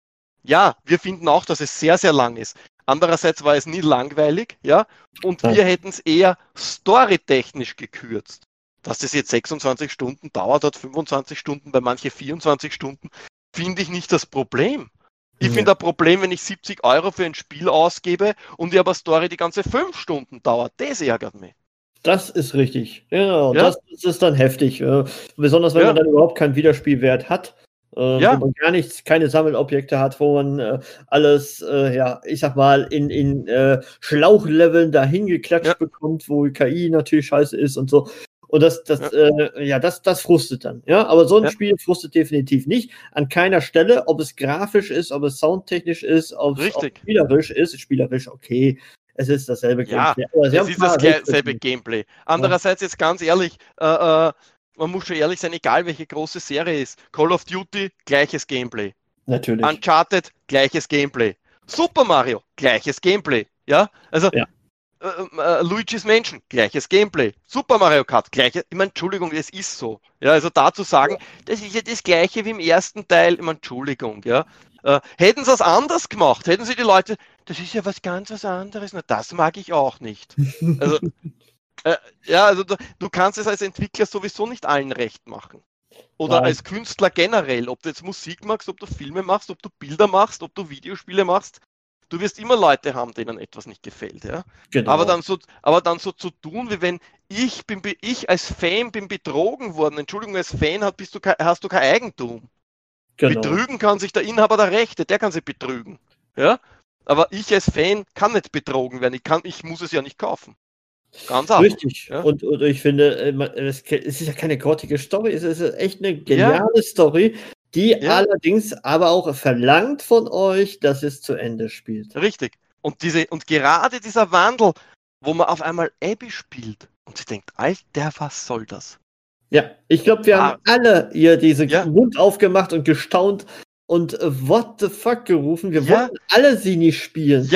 Ja, wir finden auch, dass es sehr, sehr lang ist. Andererseits war es nie langweilig, ja, und wir hätten es eher storytechnisch gekürzt. Dass das jetzt sechsundzwanzig Stunden dauert, hat fünfundzwanzig Stunden, bei manche vierundzwanzig Stunden, finde ich nicht das Problem. Ich ja. finde ein Problem, wenn ich siebzig Euro für ein Spiel ausgebe und die aber Story die ganze fünf Stunden dauert. Das ärgert mich. Das ist richtig. Genau, ja. das, das ist dann heftig. Besonders wenn ja. man dann überhaupt keinen Wiederspielwert hat. Äh, ja. Wo man gar nichts, keine Sammelobjekte hat, wo man äh, alles, äh, ja, ich sag mal, in, in äh, Schlauchleveln dahin geklatscht ja. bekommt, wo K I natürlich scheiße ist und so. Und das, das, ja, äh, ja das, das frustet dann. Ja, aber so ein ja. Spiel frustet definitiv nicht. An keiner Stelle, ob es grafisch ist, ob es soundtechnisch ist, ob es spielerisch ist. Spielerisch, okay. Es ist dasselbe ja, Gameplay. Aber es ist dasselbe Gameplay. Andererseits jetzt ganz ehrlich, äh, äh, man muss schon ehrlich sein, egal welche große Serie ist. Call of Duty, gleiches Gameplay. Natürlich. Uncharted, gleiches Gameplay. Super Mario, gleiches Gameplay. Ja, also ja. Äh, äh, Luigi's Mansion, gleiches Gameplay. Super Mario Kart, gleiches. Ich meine, Entschuldigung, es ist so. Ja, also da zu sagen, das ist ja das gleiche wie im ersten Teil. Ich meine, Entschuldigung, ja. Äh, hätten sie es anders gemacht, hätten sie die Leute, das ist ja was ganz was anderes. Na, das mag ich auch nicht. Also Äh, ja, also du, du kannst es als Entwickler sowieso nicht allen recht machen. Oder Nein. als Künstler generell, ob du jetzt Musik machst, ob du Filme machst, ob du Bilder machst, ob du Videospiele machst. Du wirst immer Leute haben, denen etwas nicht gefällt. Ja? Genau. Aber, dann so, aber dann so zu tun, wie wenn ich, bin, ich als Fan bin betrogen worden. Entschuldigung, als Fan hast, bist du, hast du kein Eigentum. Genau. Betrügen kann sich der Inhaber der Rechte, der kann sich betrügen. Ja? Aber ich als Fan kann nicht betrogen werden. Ich, kann, ich muss es ja nicht kaufen. Ganz einfach. Richtig. Ja? Und, und ich finde, es ist ja keine grottige Story, es ist echt eine geniale ja. Story, die ja. allerdings aber auch verlangt von euch, dass es zu Ende spielt. Richtig. Und, diese, und gerade dieser Wandel, wo man auf einmal Abby spielt und sie denkt, Alter, was soll das? Ja, ich glaube, wir ah. haben alle hier diesen ja. Mund aufgemacht und gestaunt und uh, what the fuck gerufen. Wir ja. wollten alle sie nicht spielen. Ja.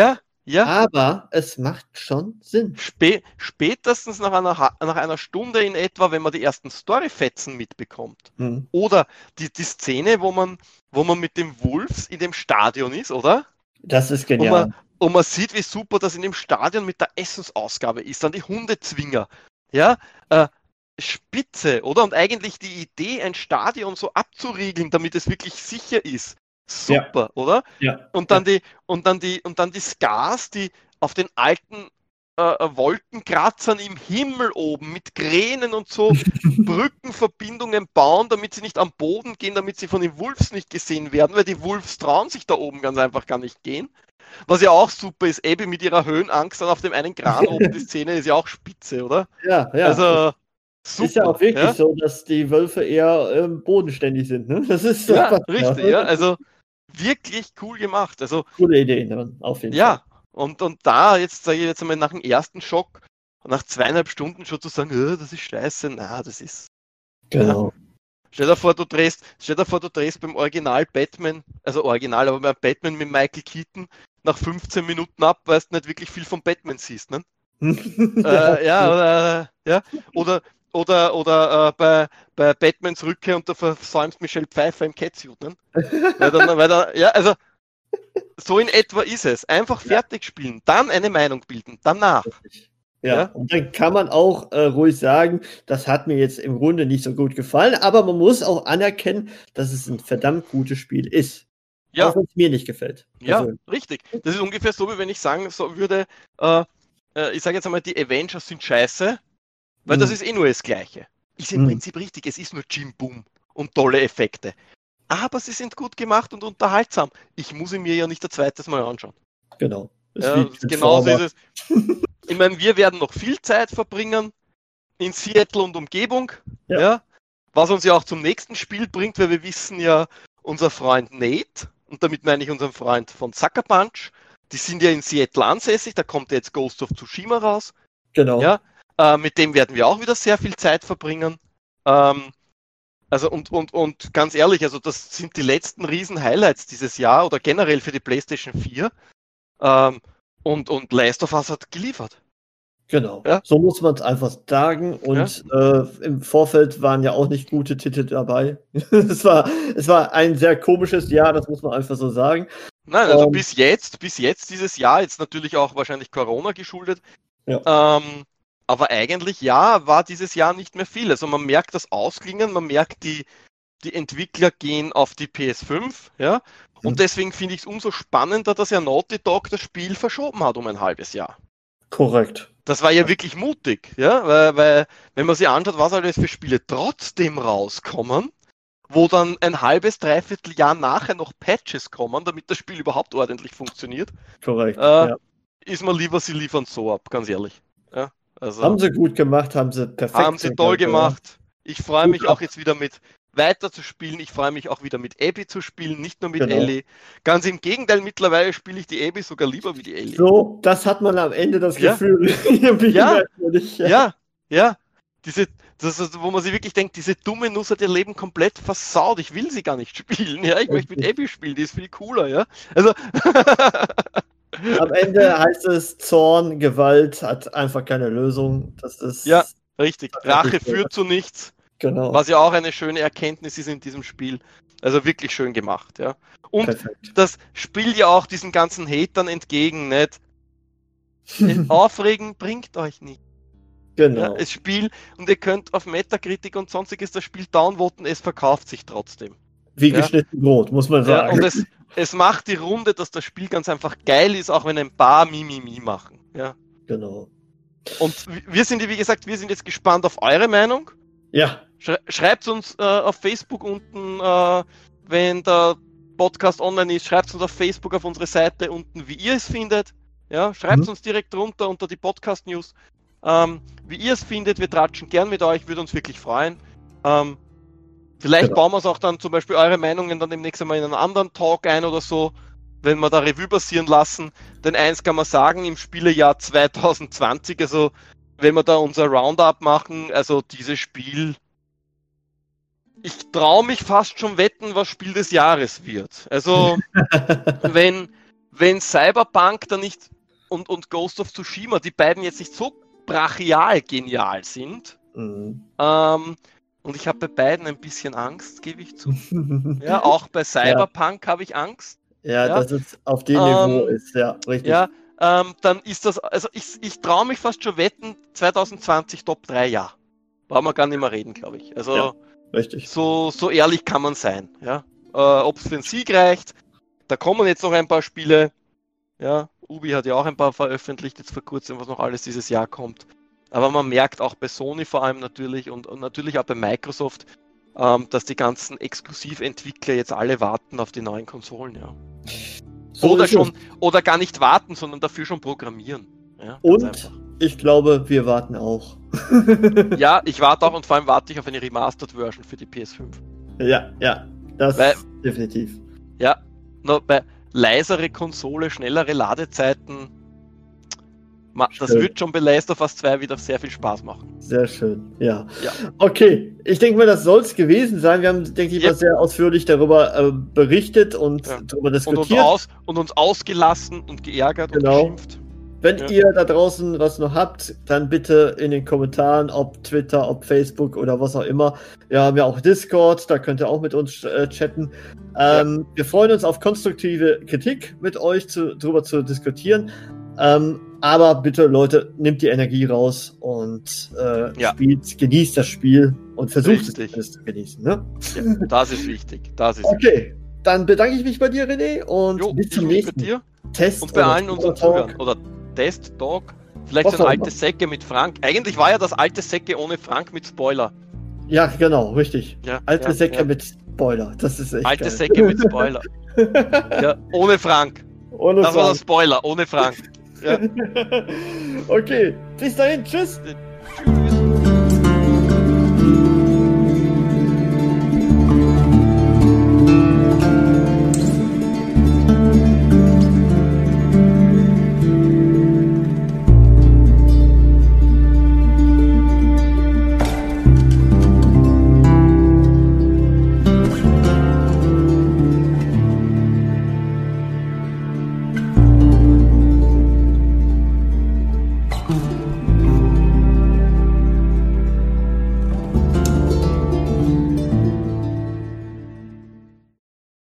Ja. Aber es macht schon Sinn. Spä- spätestens nach einer, nach einer Stunde in etwa, wenn man die ersten Storyfetzen mitbekommt. Hm. Oder die, die Szene, wo man, wo man mit dem Wolves in dem Stadion ist, oder? Das ist genial. Und man, und man sieht, wie super das in dem Stadion mit der Essensausgabe ist. Dann die Hundezwinger. Ja, äh, Spitze, oder? Und eigentlich die Idee, ein Stadion so abzuriegeln, damit es wirklich sicher ist. Super, ja. Oder? Ja. Und dann ja. die und dann die und dann die Scars, die auf den alten äh, Wolkenkratzern im Himmel oben mit Kränen und so Brückenverbindungen bauen, damit sie nicht am Boden gehen, damit sie von den Wolves nicht gesehen werden, weil die Wolves trauen sich da oben ganz einfach gar nicht gehen. Was ja auch super ist, Abby mit ihrer Höhenangst dann auf dem einen Kran oben, die Szene ist ja auch spitze, oder? Ja, ja. Also super, ist ja auch wirklich ja? so, dass die Wölfe eher ähm, bodenständig sind, ne? Das ist ja, einfach, richtig, ja. ja. Also wirklich cool gemacht. Also, coole Ideen, auf jeden ja, Fall. Ja, und, und da, jetzt sage ich jetzt einmal nach dem ersten Schock, nach zweieinhalb Stunden schon zu sagen, oh, das ist scheiße, na, das ist. Genau. Ja. Stell dir vor, du drehst, stell dir vor, du drehst beim Original Batman, also Original, aber beim Batman mit Michael Keaton nach fünfzehn Minuten ab, weil du nicht wirklich viel von Batman siehst, ne? ja, äh, ja, oder, ja, oder, oder, oder äh, bei, bei Batmans Rückkehr und du versäumst Michelle Pfeiffer im Catsuit, ne? weil dann, weil dann, ja, also so in etwa ist es. Einfach fertig spielen, dann eine Meinung bilden, danach. Ja, ja, und dann kann man auch äh, ruhig sagen, das hat mir jetzt im Grunde nicht so gut gefallen, aber man muss auch anerkennen, dass es ein verdammt gutes Spiel ist. Ja. Auch wenn es mir nicht gefällt. Ja, also, richtig. Das ist ungefähr so, wie wenn ich sagen so würde, äh, äh, ich sage jetzt einmal, die Avengers sind scheiße, weil mh. das ist eh nur das Gleiche. Ist im mh. Prinzip richtig, es ist nur Jim Boom und tolle Effekte. Aber sie sind gut gemacht und unterhaltsam. Ich muss ihn mir ja nicht ein zweites Mal anschauen. Genau. Ja, genauso ist es. Ich meine, wir werden noch viel Zeit verbringen in Seattle und Umgebung, ja. Ja, was uns ja auch zum nächsten Spiel bringt, weil wir wissen ja, unser Freund Nate, und damit meine ich unseren Freund von Sucker Punch, die sind ja in Seattle ansässig, da kommt ja jetzt Ghost of Tsushima raus. Genau. Ja, äh, mit dem werden wir auch wieder sehr viel Zeit verbringen. Ähm, also und, und, und ganz ehrlich, also das sind die letzten Riesen-Highlights dieses Jahr oder generell für die PlayStation vier. Ähm, und, und Last of Us hat geliefert. Genau, ja? So muss man es einfach sagen. Und ja? äh, im Vorfeld waren ja auch nicht gute Titel dabei. es, war, es war ein sehr komisches Jahr, das muss man einfach so sagen. Nein, also ähm, bis jetzt, bis jetzt dieses Jahr, jetzt natürlich auch wahrscheinlich Corona geschuldet. Ja. Ähm, aber eigentlich, ja, war dieses Jahr nicht mehr viel. Also man merkt das Ausklingen, man merkt, die, die Entwickler gehen auf die P S fünf, ja. Und mhm. deswegen finde ich es umso spannender, dass ja Naughty Dog das Spiel verschoben hat um ein halbes Jahr. Korrekt. Das war ja wirklich mutig, ja, weil, weil wenn man sich anschaut, was alles für Spiele trotzdem rauskommen, wo dann ein halbes, dreiviertel Jahr nachher noch Patches kommen, damit das Spiel überhaupt ordentlich funktioniert. Korrekt, äh, ja. Ist mir lieber, sie liefern so ab, ganz ehrlich. Ja, also, haben sie gut gemacht, haben sie perfekt Haben sie toll gemacht. Ich freue mich auch jetzt wieder mit weiter zu spielen. Ich freue mich auch wieder mit Abby zu spielen, nicht nur mit genau. Ellie. Ganz im Gegenteil, mittlerweile spiele ich die Abby sogar lieber wie die Ellie. So, das hat man am Ende das ja. Gefühl. ja, ja, ja, ja. Diese, das ist, wo man sich wirklich denkt, diese dumme Nuss hat ihr Leben komplett versaut. Ich will sie gar nicht spielen. Ja, ich okay. möchte mit Abby spielen, die ist viel cooler. Ja, also. Am Ende heißt es, Zorn, Gewalt hat einfach keine Lösung. Das ist. Ja, richtig. Rache führt zu nichts. Genau. Was ja auch eine schöne Erkenntnis ist in diesem Spiel. Also wirklich schön gemacht, ja. Und perfekt. Das spielt ja auch diesen ganzen Hatern entgegen, nicht? Aufregen bringt euch nicht. Genau. Ja, das Spiel, und ihr könnt auf Metacritic und sonstiges das Spiel downvoten, es verkauft sich trotzdem. Wie ja? geschnitten Brot, muss man sagen. Ja, und es, es macht die Runde, dass das Spiel ganz einfach geil ist, auch wenn ein paar Mimimi machen. Ja. Genau. Und wir sind, wie gesagt, wir sind jetzt gespannt auf eure Meinung. Ja. Schreibt uns äh, auf Facebook unten, äh, wenn der Podcast online ist, schreibt uns auf Facebook auf unsere Seite unten, wie ihr es findet. Ja, schreibt mhm. uns direkt runter unter die Podcast-News, ähm, wie ihr es findet. Wir tratschen gern mit euch, würde uns wirklich freuen. Ähm, vielleicht genau. bauen wir es auch dann zum Beispiel eure Meinungen dann demnächst einmal in einen anderen Talk ein oder so, wenn wir da Revue passieren lassen. Denn eins kann man sagen, im Spielejahr zwanzig zwanzig, also wenn wir da unser Roundup machen, also dieses Spiel, ich traue mich fast schon wetten, was Spiel des Jahres wird. Also wenn, wenn Cyberpunk da nicht und, und Ghost of Tsushima, die beiden jetzt nicht so brachial genial sind. Mhm. Ähm, und ich habe bei beiden ein bisschen Angst, gebe ich zu. Ja, auch bei Cyberpunk ja. habe ich Angst. Ja, ja, dass es auf dem ähm, Niveau ist, ja, richtig. Ja, ähm, dann ist das, also ich, ich traue mich fast schon wetten, zwanzig zwanzig Top drei, ja. Brauchen wir gar nicht mehr reden, glaube ich. Also ja, richtig. So, so ehrlich kann man sein, ja. Äh, ob es für einen Sieg reicht, da kommen jetzt noch ein paar Spiele. Ja, Ubi hat ja auch ein paar veröffentlicht, jetzt vor kurzem, was noch alles dieses Jahr kommt. Aber man merkt auch bei Sony vor allem natürlich und, und natürlich auch bei Microsoft, ähm, dass die ganzen Exklusiventwickler jetzt alle warten auf die neuen Konsolen, ja. So oder schon, oder gar nicht warten, sondern dafür schon programmieren. Ja, und einfach. Ich glaube, wir warten auch. Ja, ich warte auch und vor allem warte ich auf eine Remastered-Version für die P S fünf. Ja, ja, das Weil, definitiv. Ja, nur bei leisere Konsole, schnellere Ladezeiten, das schön. Wird schon bei Last of Us zwei wieder sehr viel Spaß machen. Sehr schön, ja. ja. Okay, ich denke mal, das soll es gewesen sein. Wir haben, denke ich, yep. mal sehr ausführlich darüber äh, berichtet und ja. darüber diskutiert. Und uns, aus, und uns ausgelassen und geärgert genau. und geschimpft. Wenn ja. ihr da draußen was noch habt, dann bitte in den Kommentaren, ob Twitter, ob Facebook oder was auch immer. Wir haben ja auch Discord, da könnt ihr auch mit uns äh, chatten. Ähm, ja. Wir freuen uns auf konstruktive Kritik mit euch zu, drüber zu diskutieren. Ähm, aber bitte, Leute, nehmt die Energie raus und äh, ja. spielt, genießt das Spiel und versucht Richtig. es zu genießen. Ne? Ja, das ist wichtig. Das ist okay, wichtig. Dann bedanke ich mich bei dir, René, und jo, bis zum nächsten bei dir. Test. Und bei allen unseren Zuhörern. Oder Test, Talk. Vielleicht was so ein altes Säcke mit Frank. Eigentlich war ja das alte Säcke ohne Frank mit Spoiler. Ja, genau, richtig. Ja, alte ja, Säcke ja. mit Spoiler. Das ist echt Alte geil. Säcke mit Spoiler. Ja, ohne Frank. Ohne das Frank. war der Spoiler, ohne Frank. Ja. Okay, bis dahin, tschüss. Tschüss.